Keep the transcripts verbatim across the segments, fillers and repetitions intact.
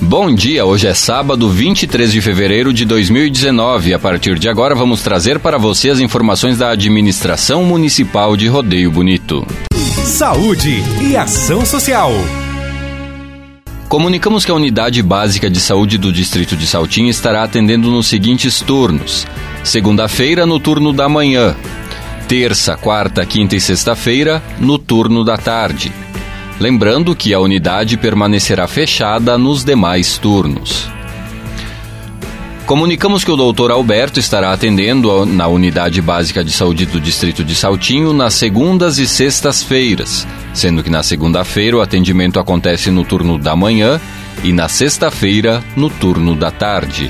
Bom dia, hoje é sábado, vinte e três de fevereiro de dois mil e dezenove. A partir de agora vamos trazer para você as informações da Administração Municipal de Rodeio Bonito. Saúde e ação social. Comunicamos que a Unidade Básica de Saúde do Distrito de Saltinho estará atendendo nos seguintes turnos. Segunda-feira, no turno da manhã. Terça, quarta, quinta e sexta-feira, no turno da tarde. Lembrando que a unidade permanecerá fechada nos demais turnos. Comunicamos que o doutor Alberto estará atendendo na Unidade Básica de Saúde do Distrito de Saltinho nas segundas e sextas-feiras, sendo que na segunda-feira o atendimento acontece no turno da manhã e na sexta-feira no turno da tarde.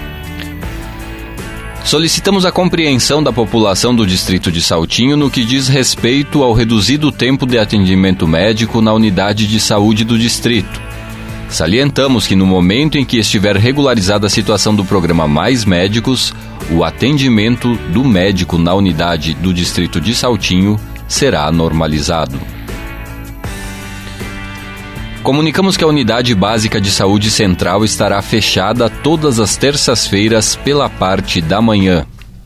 Solicitamos a compreensão da população do Distrito de Saltinho no que diz respeito ao reduzido tempo de atendimento médico na unidade de saúde do distrito. Salientamos que no momento em que estiver regularizada a situação do programa Mais Médicos, o atendimento do médico na unidade do Distrito de Saltinho será normalizado. Comunicamos que a Unidade Básica de Saúde Central estará fechada todas as terças-feiras pela parte da manhã.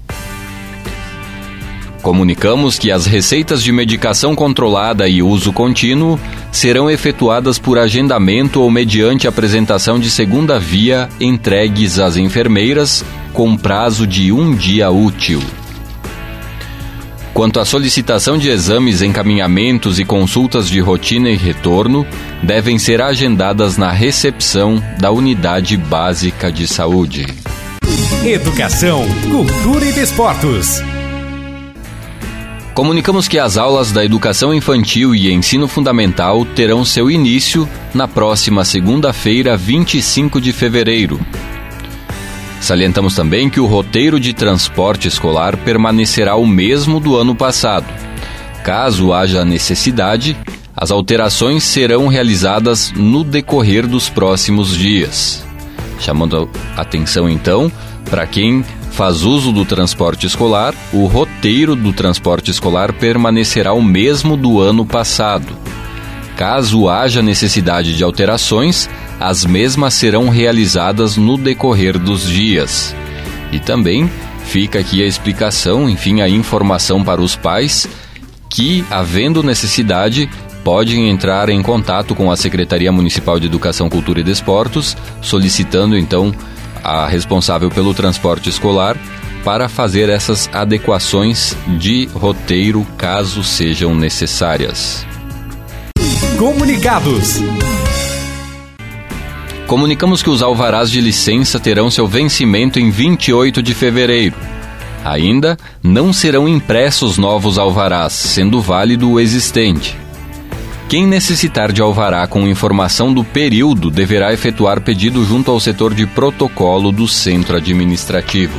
Comunicamos que as receitas de medicação controlada e uso contínuo serão efetuadas por agendamento ou mediante apresentação de segunda via entregues às enfermeiras com prazo de um dia útil. Quanto à solicitação de exames, encaminhamentos e consultas de rotina e retorno, devem ser agendadas na recepção da Unidade Básica de Saúde. Educação, cultura e desportos. Comunicamos que as aulas da Educação Infantil e Ensino Fundamental terão seu início na próxima segunda-feira, vinte e cinco de fevereiro. Salientamos também que o roteiro de transporte escolar permanecerá o mesmo do ano passado. Caso haja necessidade, as alterações serão realizadas no decorrer dos próximos dias. Chamando a atenção, então, para quem faz uso do transporte escolar, o roteiro do transporte escolar permanecerá o mesmo do ano passado. Caso haja necessidade de alterações, as mesmas serão realizadas no decorrer dos dias. E também fica aqui a explicação, enfim, a informação para os pais que, havendo necessidade, podem entrar em contato com a Secretaria Municipal de Educação, Cultura e Desportos, solicitando então a responsável pelo transporte escolar para fazer essas adequações de roteiro caso sejam necessárias. Comunicados. Comunicamos que os alvarás de licença terão seu vencimento em vinte e oito de fevereiro. Ainda não serão impressos novos alvarás, sendo válido o existente. Quem necessitar de alvará com informação do período deverá efetuar pedido junto ao setor de protocolo do Centro Administrativo.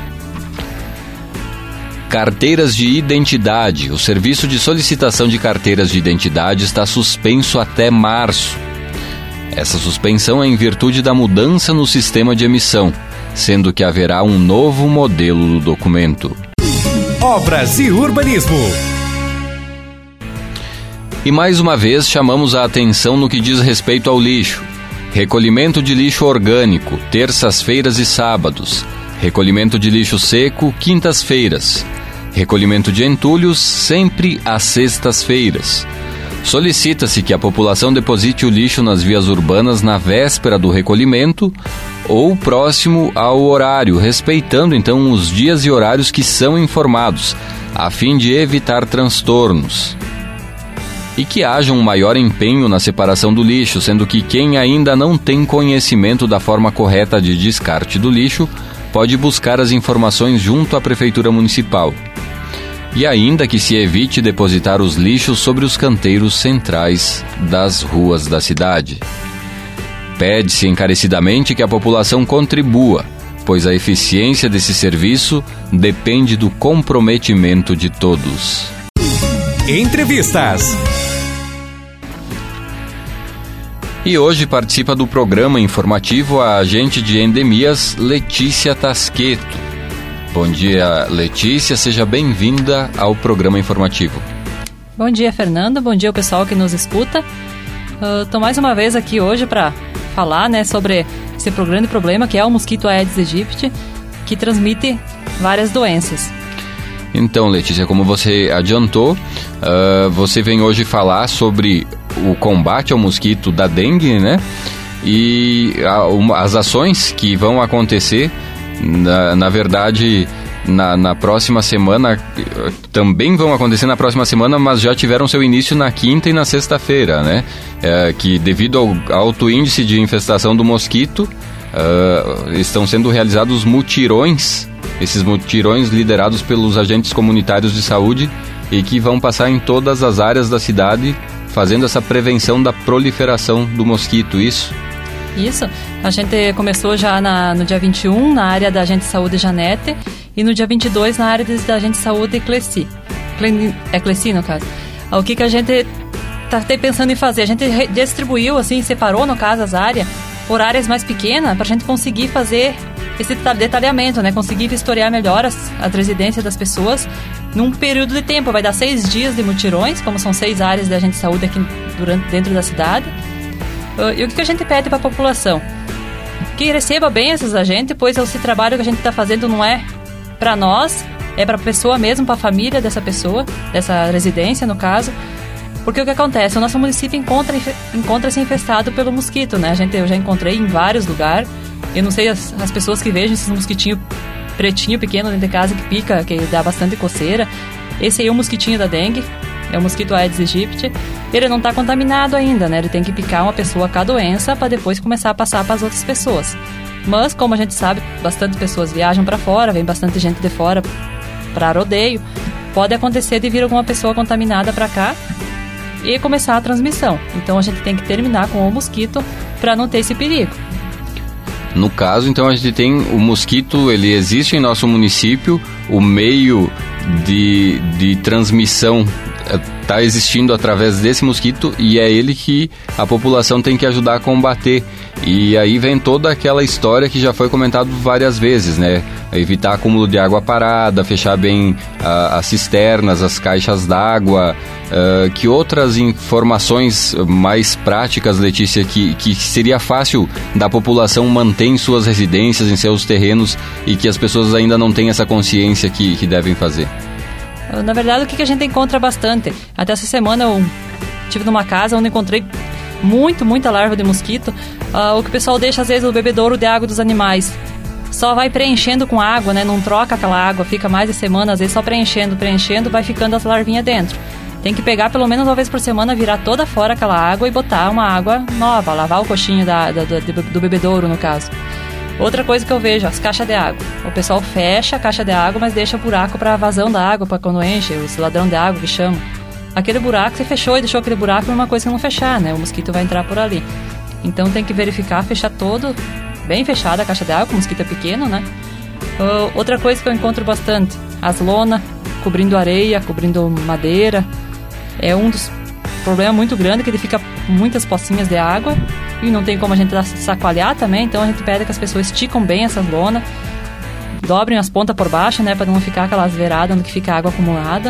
Carteiras de identidade. O serviço de solicitação de carteiras de identidade está suspenso até março. Essa suspensão é em virtude da mudança no sistema de emissão, sendo que haverá um novo modelo do documento. Obras e urbanismo. E mais uma vez chamamos a atenção no que diz respeito ao lixo. Recolhimento de lixo orgânico, terças-feiras e sábados. Recolhimento de lixo seco, quintas-feiras. Recolhimento de entulhos, sempre às sextas-feiras. Solicita-se que a população deposite o lixo nas vias urbanas na véspera do recolhimento ou próximo ao horário, respeitando então os dias e horários que são informados, a fim de evitar transtornos. E que haja um maior empenho na separação do lixo, sendo que quem ainda não tem conhecimento da forma correta de descarte do lixo pode buscar as informações junto à Prefeitura Municipal. E ainda que se evite depositar os lixos sobre os canteiros centrais das ruas da cidade. Pede-se encarecidamente que a população contribua, pois a eficiência desse serviço depende do comprometimento de todos. Entrevistas. E hoje participa do programa informativo a agente de endemias Letícia Tasqueto. Bom dia, Letícia, seja bem-vinda ao programa informativo. Bom dia, Fernando, bom dia ao pessoal que nos escuta. Estou uh, mais uma vez aqui hoje para falar, né, sobre esse grande problema que é o mosquito Aedes aegypti, que transmite várias doenças. Então, Letícia, como você adiantou, uh, você vem hoje falar sobre o combate ao mosquito da dengue, né? E a, uma, as ações que vão acontecer, na, na verdade, na, na próxima semana, também vão acontecer na próxima semana, mas já tiveram seu início na quinta e na sexta-feira, né? É, que devido ao alto índice de infestação do mosquito, uh, estão sendo realizados mutirões, esses mutirões liderados pelos agentes comunitários de saúde e que vão passar em todas as áreas da cidade, fazendo essa prevenção da proliferação do mosquito, isso? Isso, a gente começou já na, no dia vinte e um, na área da Agente de Saúde Janete, e no dia vinte e dois, na área da Agente de Saúde Cleci. É Cleci, no caso. O que, que a gente está pensando em fazer? A gente distribuiu, assim, separou, no caso, as áreas, por áreas mais pequenas, para a gente conseguir fazer esse detalhamento, né? Conseguir vistoriar melhor as, as residências das pessoas num período de tempo. Vai dar seis dias de mutirões, como são seis áreas da Agente de Saúde aqui durante, dentro da cidade. Uh, e o que a gente pede para a população? Que receba bem esses agentes, pois esse trabalho que a gente está fazendo não é para nós, é para a pessoa mesmo, para a família dessa pessoa, dessa residência, no caso. Porque o que acontece? O nosso município encontra, encontra-se infestado pelo mosquito, né? A gente, eu já encontrei em vários lugares. Eu não sei as, as pessoas que vejam esses mosquitinhos pretinho, pequeno dentro de casa, que pica, que dá bastante coceira. Esse aí é o mosquitinho da dengue. É o mosquito Aedes aegypti. Ele não está contaminado ainda, né? Ele tem que picar uma pessoa com a doença para depois começar a passar para as outras pessoas. Mas, como a gente sabe, bastante pessoas viajam para fora, vem bastante gente de fora para rodeio. Pode acontecer de vir alguma pessoa contaminada para cá e começar a transmissão. Então, a gente tem que terminar com o mosquito para não ter esse perigo. No caso, então, a gente tem o mosquito, ele existe em nosso município, o meio de, de transmissão está existindo através desse mosquito e é ele que a população tem que ajudar a combater. E aí vem toda aquela história que já foi comentado várias vezes, né? Evitar acúmulo de água parada, fechar bem uh, as cisternas, as caixas d'água. Uh, que outras informações mais práticas, Letícia, que, que seria fácil da população manter em suas residências, em seus terrenos, e que as pessoas ainda não têm essa consciência que, que devem fazer? Na verdade, o que a gente encontra bastante? Até essa semana eu estive numa casa onde encontrei muito, muita larva de mosquito. Uh, o que o pessoal deixa, às vezes, o bebedouro de água dos animais. Só vai preenchendo com água, né? Não troca aquela água, fica mais de semana, às vezes só preenchendo, preenchendo, vai ficando as larvinhas dentro. Tem que pegar pelo menos uma vez por semana, virar toda fora aquela água e botar uma água nova, lavar o coxinho da, da, do, do bebedouro, no caso. Outra coisa que eu vejo, as caixas de água. O pessoal fecha a caixa de água, mas deixa buraco para vazão da água, para quando enche, os ladrão de água que chamam. Aquele buraco, você fechou e deixou aquele buraco, é uma coisa que não fechar, né? O mosquito vai entrar por ali. Então tem que verificar, fechar todo, bem fechada a caixa de água, o mosquito é pequeno, né? Uh, outra coisa que eu encontro bastante, as lonas, cobrindo areia, cobrindo madeira. É um dos problemas muito grandes, que ele fica muitas pocinhas de água e não tem como a gente sacoalhar também, então a gente pede que as pessoas esticam bem essas lonas, dobrem as pontas por baixo, né, para não ficar aquelas veradas onde fica água acumulada.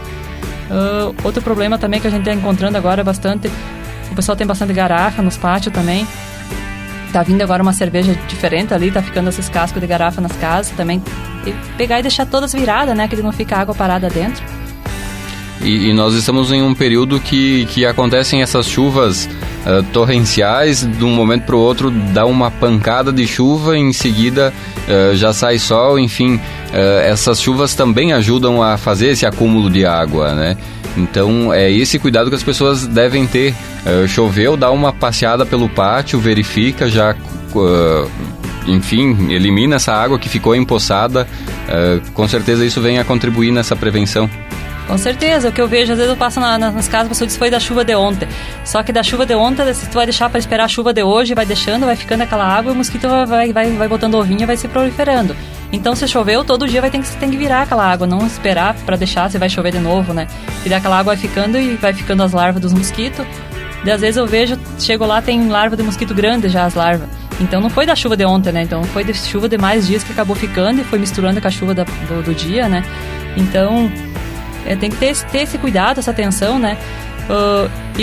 Uh, outro problema também que a gente está encontrando agora bastante, o pessoal tem bastante garrafa nos pátios também. Tá vindo agora uma cerveja diferente ali, tá ficando esses cascos de garrafa nas casas também. E pegar e deixar todas viradas, né, que não fica água parada dentro. E, e nós estamos em um período que, que acontecem essas chuvas uh, torrenciais, de um momento para o outro dá uma pancada de chuva, em seguida uh, já sai sol, enfim, uh, essas chuvas também ajudam a fazer esse acúmulo de água, né? Então é esse cuidado que as pessoas devem ter. Uh, choveu, dá uma passeada pelo pátio, verifica, já... Uh, enfim, elimina essa água que ficou empoçada. Uh, com certeza isso vem a contribuir nessa prevenção. Com certeza, o que eu vejo, às vezes eu passo na, na, nas casas, a pessoa diz que foi da chuva de ontem. Só que da chuva de ontem, se tu vai deixar para esperar a chuva de hoje, vai deixando, vai ficando aquela água e o mosquito vai, vai, vai botando ovinho e vai se proliferando. Então, se choveu, todo dia vai ter que, tem que virar aquela água, não esperar para deixar, se vai chover de novo, né? E daí aquela água vai ficando e vai ficando as larvas dos mosquitos. E às vezes eu vejo, chego lá, tem larva de mosquito grande já, as larvas. Então não foi da chuva de ontem, né? Então foi de chuva de mais dias que acabou ficando e foi misturando com a chuva da, do, do dia, né? Então... É, tem que ter, ter esse cuidado, essa atenção, né? Uh, e,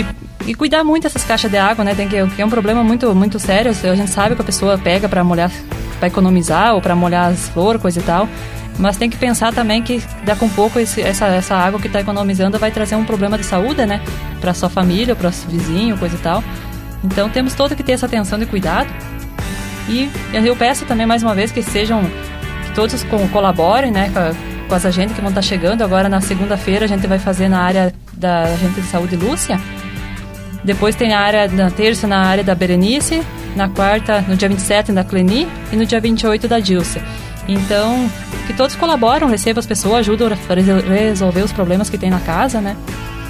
e cuidar muito dessas caixas de água, né? Tem que, que é um problema muito, muito sério. A gente sabe que a pessoa pega para molhar, para economizar ou para molhar as flores, coisa e tal. Mas tem que pensar também que daqui a um pouco esse, essa, essa água que está economizando vai trazer um problema de saúde, né? Para sua família, para o vizinho, coisa e tal. Então temos todo que ter essa atenção e cuidado. E eu peço também mais uma vez que sejam, que todos colaborem, né? Com, a, com as agentes que vão estar chegando. Agora na segunda-feira a gente vai fazer na área da agente de saúde Lúcia. Depois tem a área, na terça na área da Berenice, na quarta, no dia vinte e sete da Cleni e no dia vinte e oito da Dilce. Então, que todos colaboram, recebam as pessoas, ajudam a resolver os problemas que tem na casa, né?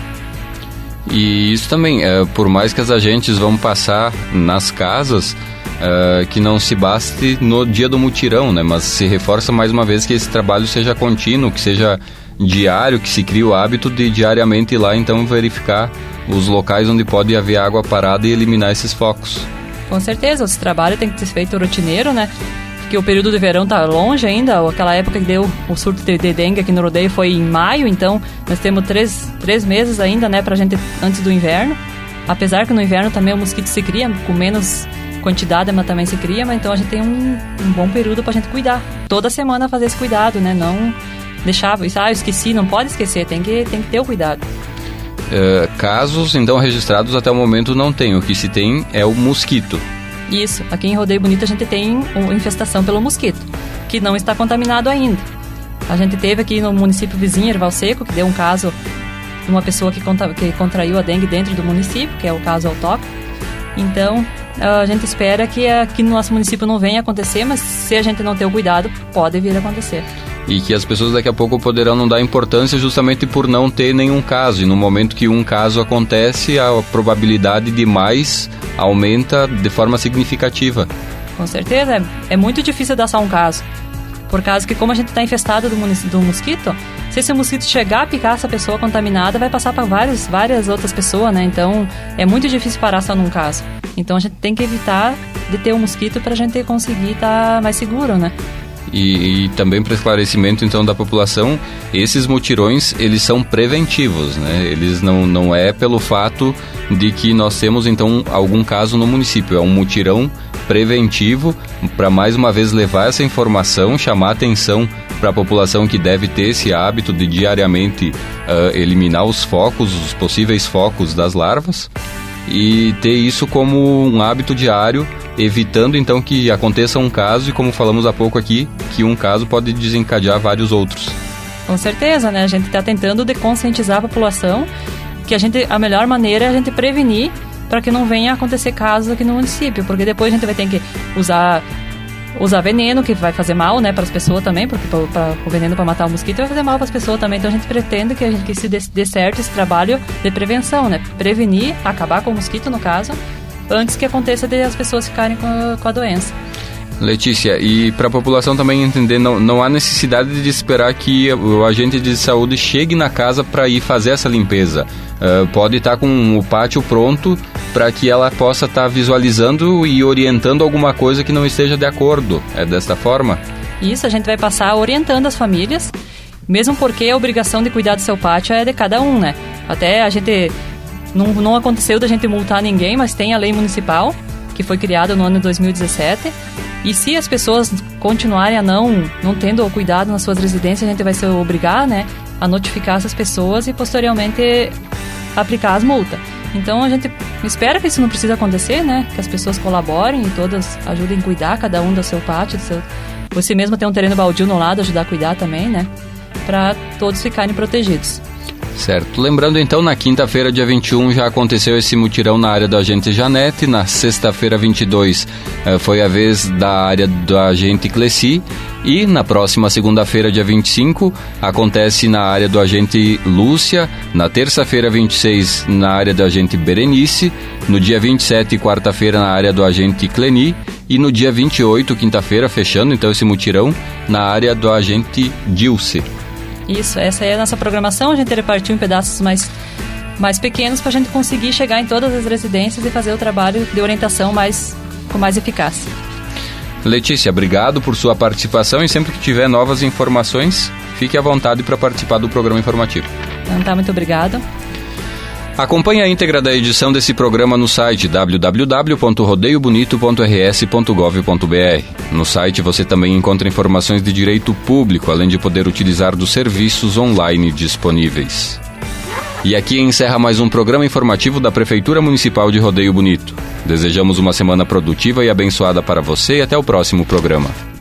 E isso também, é, por mais que as agentes vão passar nas casas, é, que não se baste no dia do mutirão, né? Mas se reforça mais uma vez que esse trabalho seja contínuo, que seja diário, que se crie o hábito de diariamente ir lá, então, verificar os locais onde pode haver água parada e eliminar esses focos. Com certeza, esse trabalho tem que ser feito rotineiro, né? Porque o período de verão está longe ainda, aquela época que deu o surto de, de dengue aqui no rodeio foi em maio, então nós temos três, três meses ainda, né, pra gente, antes do inverno. Apesar que no inverno também o mosquito se cria, com menos quantidade, mas também se cria, mas então a gente tem um, um bom período pra gente cuidar. Toda semana fazer esse cuidado, né, não deixar, ah, eu esqueci, não pode esquecer, tem que, tem que ter o cuidado. Uh, casos, então, registrados até o momento não tem, o que se tem é o mosquito. Isso, aqui em Rodeio Bonito a gente tem uma infestação pelo mosquito, que não está contaminado ainda. A gente teve aqui no município vizinho, Erval Seco, que deu um caso de uma pessoa que, contra, que contraiu a dengue dentro do município, que é o caso autóctono. Então, a gente espera que aqui no nosso município não venha acontecer, mas se a gente não ter o cuidado, pode vir a acontecer. E que as pessoas daqui a pouco poderão não dar importância justamente por não ter nenhum caso. E no momento que um caso acontece, a probabilidade de mais aumenta de forma significativa. Com certeza, é, é muito difícil dar só um caso. Por causa que como a gente está infestado do, do mosquito, se esse mosquito chegar a picar essa pessoa contaminada, vai passar para várias, várias outras pessoas, né? Então, é muito difícil parar só num caso. Então, a gente tem que evitar de ter um mosquito para a gente conseguir estar mais seguro, né? E, e também para esclarecimento então da população, esses mutirões eles são preventivos, né? Eles não, não é pelo fato de que nós temos então algum caso no município, é um mutirão preventivo para mais uma vez levar essa informação, chamar atenção para a população que deve ter esse hábito de diariamente uh, eliminar os focos, os possíveis focos das larvas e ter isso como um hábito diário, evitando então que aconteça um caso e, como falamos há pouco aqui, que um caso pode desencadear vários outros. Com certeza, né? A gente está tentando de conscientizar a população que a, gente, a melhor maneira é a gente prevenir para que não venha a acontecer casos aqui no município, porque depois a gente vai ter que usar, usar veneno, que vai fazer mal, né, para as pessoas também, porque pra, pra, o veneno para matar o mosquito vai fazer mal para as pessoas também, então a gente pretende que, a gente, que se dê, dê certo esse trabalho de prevenção, né? Prevenir, acabar com o mosquito no caso, antes que aconteça de as pessoas ficarem com a, com a doença. Letícia, e para a população também entender, não, não há necessidade de esperar que o agente de saúde chegue na casa para ir fazer essa limpeza. Uh, pode estar com o pátio pronto para que ela possa estar tá visualizando e orientando alguma coisa que não esteja de acordo. É desta forma? Isso, a gente vai passar orientando as famílias, mesmo porque a obrigação de cuidar do seu pátio é de cada um, né? Até a gente... Não, não aconteceu da gente multar ninguém, mas tem a lei municipal, que foi criada no ano de dois mil e dezessete. E se as pessoas continuarem a não, não tendo o cuidado nas suas residências, a gente vai se obrigar, né, a notificar essas pessoas e posteriormente aplicar as multas. Então a gente espera que isso não precise acontecer, né, que as pessoas colaborem e todas ajudem a cuidar, cada um do seu pátio, do seu... você mesmo tem um terreno baldio no lado, ajudar a cuidar também, né, para todos ficarem protegidos. Certo. Lembrando então, na quinta-feira, dia vinte e um, já aconteceu esse mutirão na área do agente Janete. Na sexta-feira, vinte e dois, eh, foi a vez da área do agente Cleci. E na próxima segunda-feira, dia vinte e cinco, acontece na área do agente Lúcia. Na terça-feira, vinte e seis, na área do agente Berenice. No dia vinte e sete, quarta-feira, na área do agente Cleni. E no dia vinte e oito, quinta-feira, fechando então esse mutirão, na área do agente Dilce. Isso, essa é a nossa programação, a gente repartiu em pedaços mais, mais pequenos para a gente conseguir chegar em todas as residências e fazer o trabalho de orientação mais, com mais eficácia. Letícia, obrigado por sua participação e sempre que tiver novas informações, fique à vontade para participar do programa informativo. Então tá, muito obrigada. Acompanhe a íntegra da edição desse programa no site w w w ponto rodeio bonito ponto r s ponto gov ponto b r. No site você também encontra informações de direito público, além de poder utilizar dos serviços online disponíveis. E aqui encerra mais um programa informativo da Prefeitura Municipal de Rodeio Bonito. Desejamos uma semana produtiva e abençoada para você e até o próximo programa.